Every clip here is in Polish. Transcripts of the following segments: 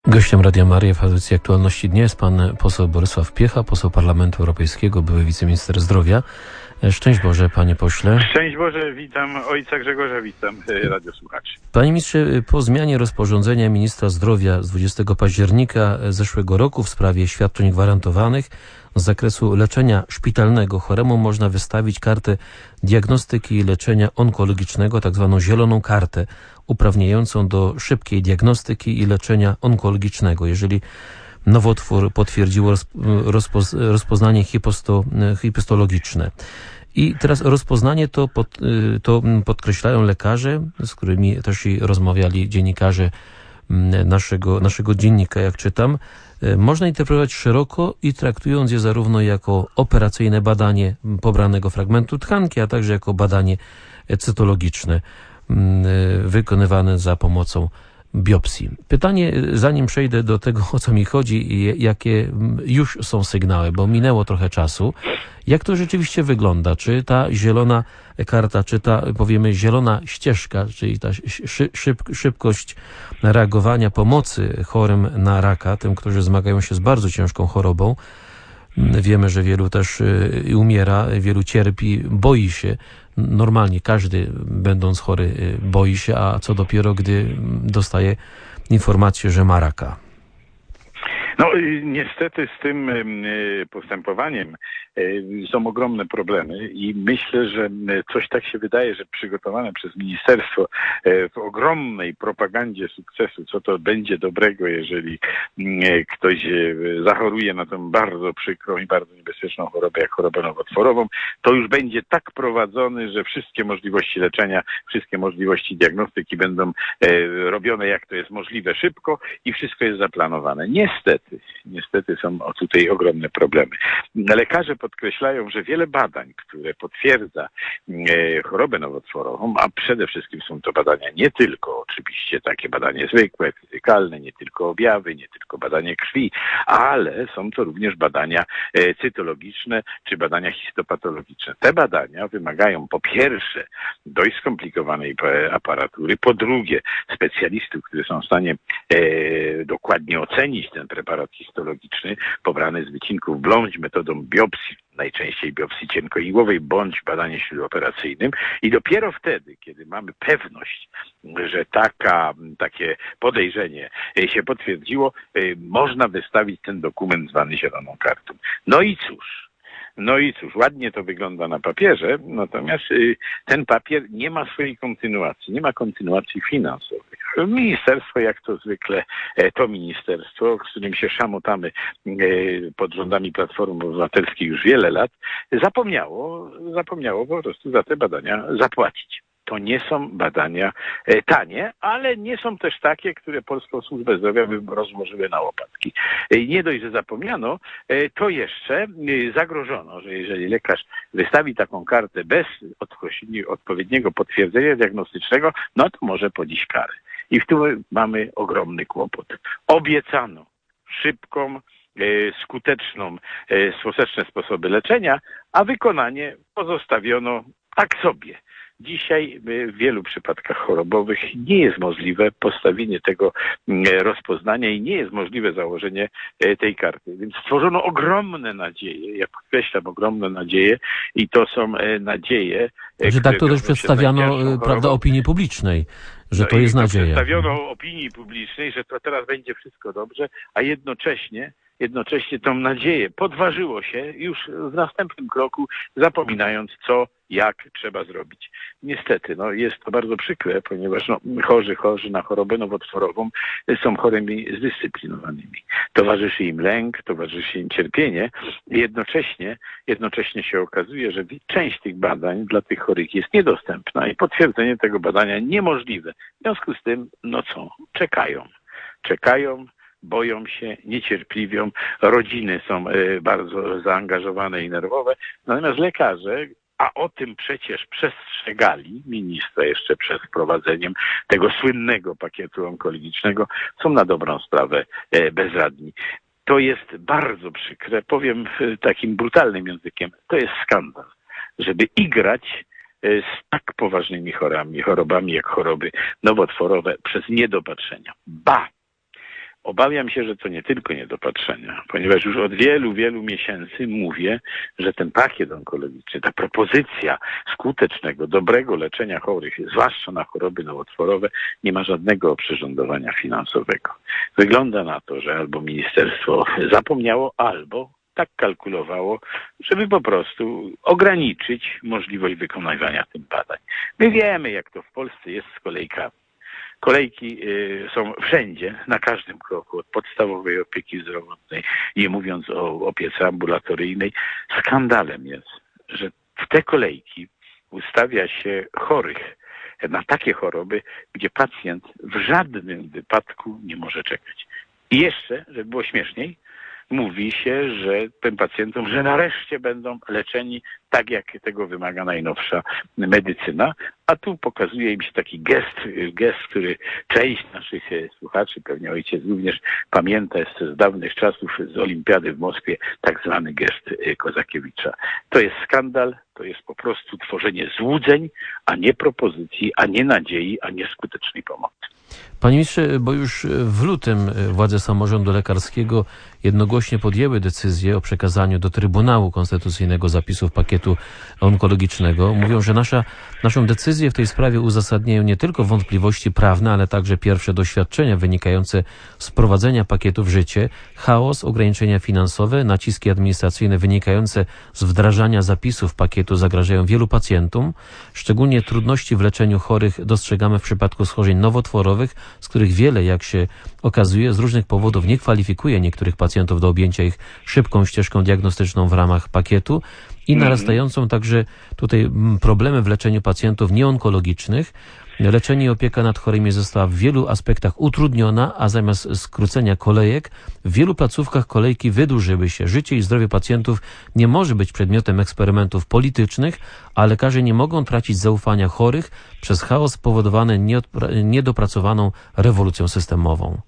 Gościem Radia Maryja w audycji Aktualności Dnia jest pan poseł Borysław Piecha, poseł Parlamentu Europejskiego, były wiceminister zdrowia. Szczęść Boże, panie pośle. Szczęść Boże, witam ojca Grzegorza, witam radiosłuchaczy. Panie ministrze, po zmianie rozporządzenia ministra zdrowia z 20 października zeszłego roku w sprawie świadczeń gwarantowanych z zakresu leczenia szpitalnego choremu można wystawić kartę diagnostyki i leczenia onkologicznego, tak zwaną zieloną kartę, uprawniającą do szybkiej diagnostyki i leczenia onkologicznego, jeżeli nowotwór potwierdziło rozpoznanie histologiczne. I teraz rozpoznanie to podkreślają lekarze, z którymi też i rozmawiali dziennikarze naszego dziennika, jak czytam. Można interpretować szeroko i traktując je zarówno jako operacyjne badanie pobranego fragmentu tkanki, a także jako badanie cytologiczne wykonywane za pomocą biopsji. Pytanie, zanim przejdę do tego, o co mi chodzi i jakie już są sygnały, bo minęło trochę czasu. Jak to rzeczywiście wygląda? Czy ta zielona karta, czy ta, powiemy, zielona ścieżka, czyli ta szybkość reagowania pomocy chorym na raka, tym, którzy zmagają się z bardzo ciężką chorobą. Wiemy, że wielu też umiera, wielu cierpi, boi się. Normalnie każdy, będąc chory, boi się, a co dopiero, gdy dostaje informację, że ma raka. No niestety z tym postępowaniem są ogromne problemy i myślę, że coś tak się wydaje, że przygotowane przez ministerstwo w ogromnej propagandzie sukcesu, co to będzie dobrego, jeżeli ktoś zachoruje na tą bardzo przykrą i bardzo niebezpieczną chorobę, jak chorobę nowotworową, to już będzie tak prowadzony, że wszystkie możliwości leczenia, wszystkie możliwości diagnostyki będą robione, jak to jest możliwe, szybko i wszystko jest zaplanowane. Niestety są tutaj ogromne problemy. Lekarze podkreślają, że wiele badań, które potwierdza chorobę nowotworową, a przede wszystkim są to badania nie tylko oczywiście takie badanie zwykłe, fizykalne, nie tylko objawy, nie tylko badanie krwi, ale są to również badania cytologiczne czy badania histopatologiczne. Te badania wymagają po pierwsze dość skomplikowanej aparatury, po drugie specjalistów, którzy są w stanie dokładnie ocenić ten preparat histologiczny pobrany z wycinków bądź metodą biopsji, najczęściej biopsji cienkoigłowej, bądź badanie śródoperacyjnym i dopiero wtedy, kiedy mamy pewność, że takie podejrzenie się potwierdziło, można wystawić ten dokument zwany zieloną kartą. No i cóż, ładnie to wygląda na papierze, natomiast ten papier nie ma swojej kontynuacji, nie ma kontynuacji finansowej. Ministerstwo, jak to zwykle, to ministerstwo, z którym się szamotamy pod rządami Platformy Obywatelskiej już wiele lat, zapomniało po prostu za te badania zapłacić. To nie są badania tanie, ale nie są też takie, które Polską Służbę Zdrowia by rozłożyły na łopatki. Nie dość, że zapomniano, to jeszcze zagrożono, że jeżeli lekarz wystawi taką kartę bez odpowiedniego potwierdzenia diagnostycznego, no to może ponieść karę. I w tym mamy ogromny kłopot. Obiecano szybką, skuteczne sposoby leczenia, a wykonanie pozostawiono tak sobie. Dzisiaj w wielu przypadkach chorobowych nie jest możliwe postawienie tego rozpoznania i nie jest możliwe założenie tej karty. Więc stworzono ogromne nadzieje, ja podkreślam ogromne nadzieje i to są nadzieje, że tak to też przedstawiano, prawda, opinii publicznej, że to jest nadzieja. Przedstawiono opinii publicznej, że to teraz będzie wszystko dobrze, a jednocześnie tą nadzieję podważyło się już w następnym kroku, zapominając jak trzeba zrobić. Niestety, jest to bardzo przykre, ponieważ chorzy na chorobę nowotworową są chorymi zdyscyplinowanymi. Towarzyszy im lęk, towarzyszy im cierpienie. Jednocześnie się okazuje, że część tych badań dla tych chorych jest niedostępna i potwierdzenie tego badania niemożliwe. W związku z tym, czekają, boją się, niecierpliwią, rodziny są bardzo zaangażowane i nerwowe, natomiast lekarze, a o tym przecież przestrzegali ministra jeszcze przed wprowadzeniem tego słynnego pakietu onkologicznego, są na dobrą sprawę bezradni. To jest bardzo przykre, powiem takim brutalnym językiem, to jest skandal, żeby igrać z tak poważnymi chorobami jak choroby nowotworowe przez niedopatrzenia. Obawiam się, że to nie tylko niedopatrzenia, ponieważ już od wielu, wielu miesięcy mówię, że ten pakiet onkologiczny, ta propozycja skutecznego, dobrego leczenia chorych, zwłaszcza na choroby nowotworowe, nie ma żadnego oprzyrządowania finansowego. Wygląda na to, że albo ministerstwo zapomniało, albo tak kalkulowało, żeby po prostu ograniczyć możliwość wykonywania tych badań. My wiemy, jak to w Polsce jest z kolejkami. Kolejki są wszędzie, na każdym kroku, od podstawowej opieki zdrowotnej, nie mówiąc o opiece ambulatoryjnej. Skandalem jest, że w te kolejki ustawia się chorych na takie choroby, gdzie pacjent w żadnym wypadku nie może czekać. I jeszcze, żeby było śmieszniej, mówi się, że tym pacjentom, że nareszcie będą leczeni tak, jak tego wymaga najnowsza medycyna, a tu pokazuje im się taki gest, który część naszych słuchaczy, pewnie ojciec również pamięta jeszcze z dawnych czasów z Olimpiady w Moskwie, tak zwany gest Kozakiewicza. To jest skandal, to jest po prostu tworzenie złudzeń, a nie propozycji, a nie nadziei, a nie skutecznej pomocy. Panie ministrze, bo już w lutym władze samorządu lekarskiego jednogłośnie podjęły decyzję o przekazaniu do Trybunału Konstytucyjnego zapisów pakietu onkologicznego. Mówią, że naszą decyzję w tej sprawie uzasadniają nie tylko wątpliwości prawne, ale także pierwsze doświadczenia wynikające z wprowadzenia pakietu w życie, chaos, ograniczenia finansowe, naciski administracyjne wynikające z wdrażania zapisów pakietu zagrażają wielu pacjentom. Szczególnie trudności w leczeniu chorych dostrzegamy w przypadku schorzeń nowotworowych, z których wiele, jak się okazuje, z różnych powodów nie kwalifikuje niektórych pacjentów do objęcia ich szybką ścieżką diagnostyczną w ramach pakietu i narastającą także tutaj problemy w leczeniu pacjentów nieonkologicznych. Leczenie i opieka nad chorymi została w wielu aspektach utrudniona, a zamiast skrócenia kolejek, w wielu placówkach kolejki wydłużyły się. Życie i zdrowie pacjentów nie może być przedmiotem eksperymentów politycznych, a lekarze nie mogą tracić zaufania chorych przez chaos spowodowany niedopracowaną rewolucją systemową.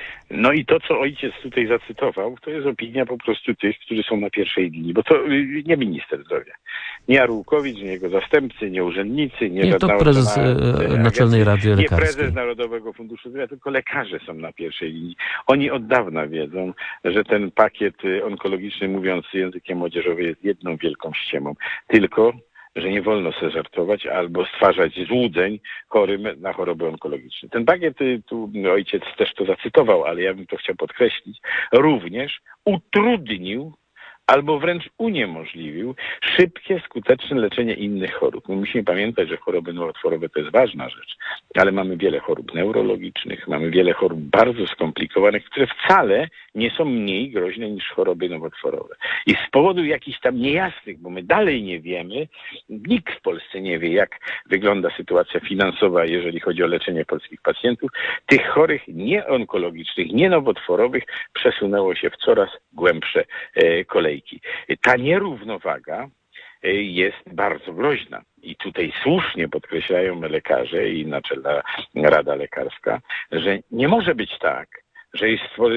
No i to, co ojciec tutaj zacytował, to jest opinia po prostu tych, którzy są na pierwszej linii, bo to nie minister zdrowia, nie Arłukowicz, nie jego zastępcy, nie urzędnicy, nie to prezes Naczelnej Rady Lekarskiej. Nie prezes Narodowego Funduszu Zdrowia, tylko lekarze są na pierwszej linii. Oni od dawna wiedzą, że ten pakiet onkologiczny, mówiąc językiem młodzieżowym, jest jedną wielką ściemą. Tylko że nie wolno sobie żartować albo stwarzać złudzeń chorym na choroby onkologiczne. Ten pakiet, tu ojciec też to zacytował, ale ja bym to chciał podkreślić, również utrudnił albo wręcz uniemożliwił szybkie, skuteczne leczenie innych chorób. My musimy pamiętać, że choroby nowotworowe to jest ważna rzecz, ale mamy wiele chorób neurologicznych, mamy wiele chorób bardzo skomplikowanych, które wcale nie są mniej groźne niż choroby nowotworowe. I z powodu jakichś tam niejasnych, bo my dalej nie wiemy, nikt w Polsce nie wie, jak wygląda sytuacja finansowa, jeżeli chodzi o leczenie polskich pacjentów, tych chorych nieonkologicznych, nienowotworowych przesunęło się w coraz głębsze kolejki. Ta nierównowaga jest bardzo groźna. I tutaj słusznie podkreślają lekarze i Naczelna Rada Lekarska, że nie może być tak, że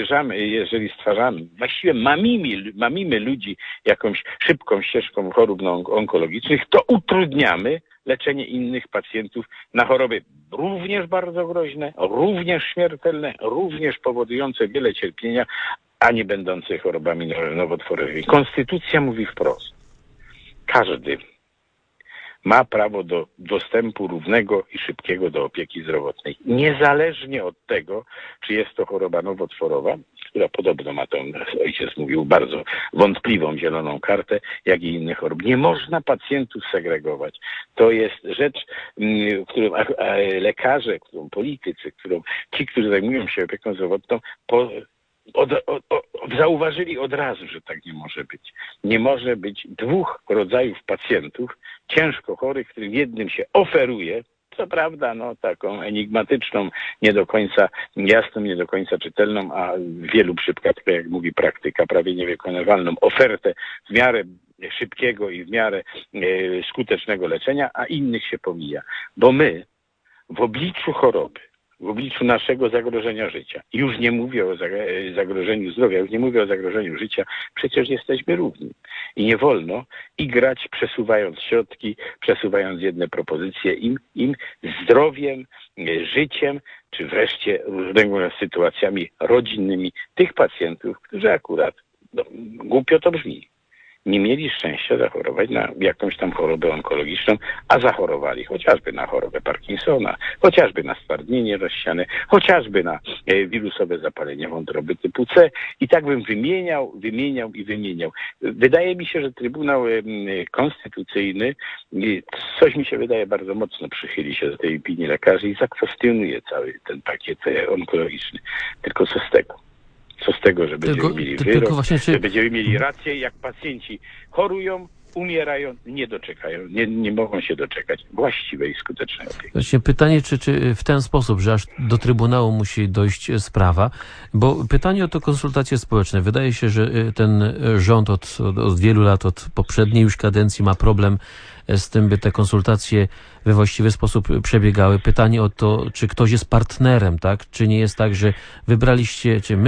jeżeli stwarzamy, właściwie mamimy ludzi jakąś szybką ścieżką chorób onkologicznych, to utrudniamy leczenie innych pacjentów na choroby również bardzo groźne, również śmiertelne, również powodujące wiele cierpienia, a nie będące chorobami nowotworowymi. Konstytucja mówi wprost. Każdy ma prawo do dostępu równego i szybkiego do opieki zdrowotnej. Niezależnie od tego, czy jest to choroba nowotworowa, która podobno ma tą, ojciec mówił, bardzo wątpliwą zieloną kartę, jak i innych chorób. Nie można pacjentów segregować. To jest rzecz, którą lekarze, którą politycy, ci, którzy zajmują się opieką zdrowotną, zauważyli od razu, że tak nie może być. Nie może być dwóch rodzajów pacjentów ciężko chorych, którym jednym się oferuje, co prawda, taką enigmatyczną, nie do końca jasną, nie do końca czytelną, a w wielu przypadkach, jak mówi praktyka, prawie niewykonywalną ofertę w miarę szybkiego i w miarę skutecznego leczenia, a innych się pomija. Bo my w obliczu choroby, w obliczu naszego zagrożenia życia, już nie mówię o zagrożeniu zdrowia, już nie mówię o zagrożeniu życia, przecież jesteśmy równi. I nie wolno igrać, przesuwając środki, przesuwając jedne propozycje, im zdrowiem, życiem czy wreszcie różnego rodzaju sytuacjami rodzinnymi tych pacjentów, którzy akurat, głupio to brzmi, nie mieli szczęścia zachorować na jakąś tam chorobę onkologiczną, a zachorowali chociażby na chorobę Parkinsona, chociażby na stwardnienie rozsiane, chociażby na wirusowe zapalenie wątroby typu C. I tak bym wymieniał. Wydaje mi się, że Trybunał Konstytucyjny, coś mi się wydaje, bardzo mocno przychyli się do tej opinii lekarzy i zakwestionuje cały ten pakiet onkologiczny. Tylko co z tego? Co z tego, że będziemy mieli wyrok, że będziemy mieli rację, jak pacjenci chorują, umierają, nie doczekają, nie mogą się doczekać właściwej, skutecznej opieki. Właśnie pytanie, czy w ten sposób, że aż do Trybunału musi dojść sprawa, bo pytanie o to konsultacje społeczne. Wydaje się, że ten rząd od wielu lat, od poprzedniej już kadencji ma problem z tym, by te konsultacje we właściwy sposób przebiegały. Pytanie o to, czy ktoś jest partnerem, tak? Czy nie jest tak, że wybraliście, czy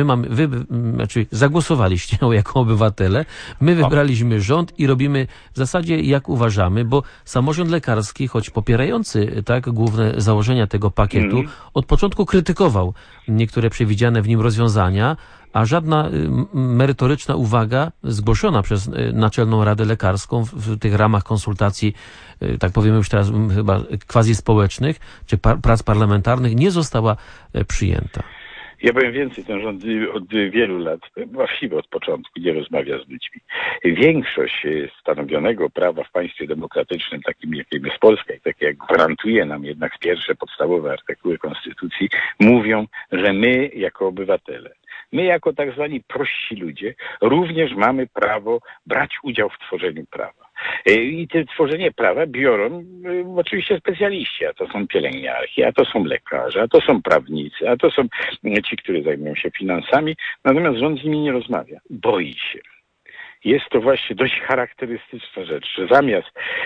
zagłosowaliście jako obywatele, my wybraliśmy rząd i robimy w zasadzie jak uważamy, bo samorząd lekarski, choć popierający tak główne założenia tego pakietu, od początku krytykował niektóre przewidziane w nim rozwiązania, a żadna merytoryczna uwaga zgłoszona przez Naczelną Radę Lekarską w tych ramach konsultacji, tak powiemy już teraz chyba quasi-społecznych, czy prac parlamentarnych nie została przyjęta. Ja powiem więcej, ten rząd od wielu lat, właściwie od początku, nie rozmawia z ludźmi. Większość stanowionego prawa w państwie demokratycznym, takim jakim jest Polska i takie jak gwarantuje nam jednak pierwsze podstawowe artykuły Konstytucji, mówią, że my jako obywatele, my jako tak zwani prości ludzie również mamy prawo brać udział w tworzeniu prawa. I to tworzenie prawa biorą oczywiście specjaliści, a to są pielęgniarki, a to są lekarze, a to są prawnicy, a to są ci, którzy zajmują się finansami. Natomiast rząd z nimi nie rozmawia. Boi się. Jest to właśnie dość charakterystyczna rzecz, że zamiast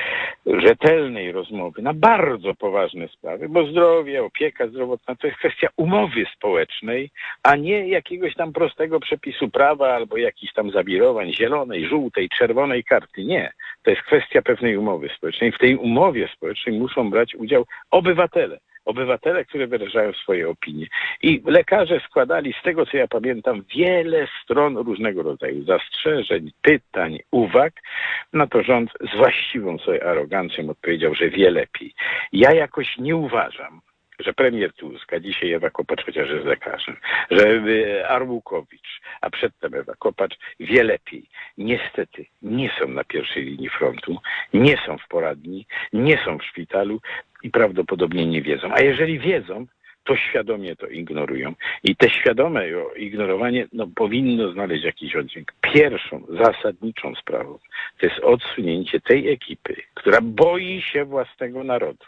rzetelnej rozmowy na bardzo poważne sprawy, bo zdrowie, opieka zdrowotna to jest kwestia umowy społecznej, a nie jakiegoś tam prostego przepisu prawa albo jakichś tam zawirowań zielonej, żółtej, czerwonej karty. Nie. To jest kwestia pewnej umowy społecznej. W tej umowie społecznej muszą brać udział obywatele. Obywatele, które wyrażają swoje opinie. I lekarze składali, z tego co ja pamiętam, wiele stron różnego rodzaju zastrzeżeń, pytań, uwag. Na to rząd z właściwą sobie arogancją odpowiedział, że wie lepiej. Ja jakoś nie uważam, że premier Tusk, a dzisiaj Ewa Kopacz chociaż jest lekarzem, że Arłukowicz, a przedtem Ewa Kopacz wie lepiej. Niestety nie są na pierwszej linii frontu, nie są w poradni, nie są w szpitalu i prawdopodobnie nie wiedzą. A jeżeli wiedzą, to świadomie to ignorują. I te świadome ignorowanie powinno znaleźć jakiś oddźwięk. Pierwszą, zasadniczą sprawą to jest odsunięcie tej ekipy, która boi się własnego narodu.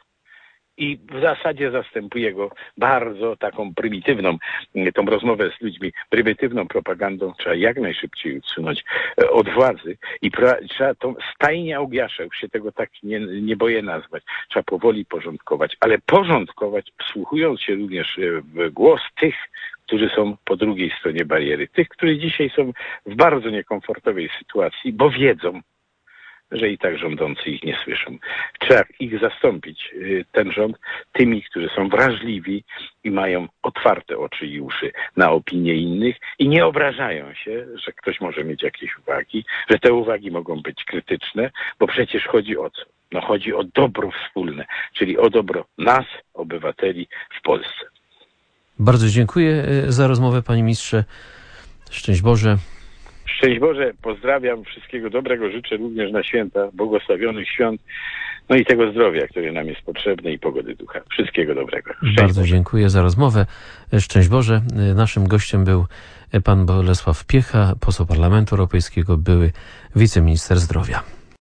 I w zasadzie zastępuje go bardzo taką prymitywną, tą rozmowę z ludźmi, prymitywną propagandą. Trzeba jak najszybciej odsunąć od władzy i trzeba tą stajnię Augiasza, już się tego tak nie boję nazwać, trzeba powoli porządkować, ale porządkować wsłuchując się również w głos tych, którzy są po drugiej stronie bariery. Tych, którzy dzisiaj są w bardzo niekomfortowej sytuacji, bo wiedzą, że i tak rządzący ich nie słyszą. Trzeba ich zastąpić, ten rząd, tymi, którzy są wrażliwi i mają otwarte oczy i uszy na opinie innych i nie obrażają się, że ktoś może mieć jakieś uwagi, że te uwagi mogą być krytyczne, bo przecież chodzi o co? No chodzi o dobro wspólne, czyli o dobro nas, obywateli w Polsce. Bardzo dziękuję za rozmowę, panie ministrze. Szczęść Boże. Szczęść Boże, pozdrawiam, wszystkiego dobrego życzę również na święta, błogosławionych świąt, no i tego zdrowia, które nam jest potrzebne i pogody ducha. Wszystkiego dobrego. Bardzo dziękuję za rozmowę. Szczęść Boże. Naszym gościem był pan Bolesław Piecha, poseł Parlamentu Europejskiego, były wiceminister zdrowia.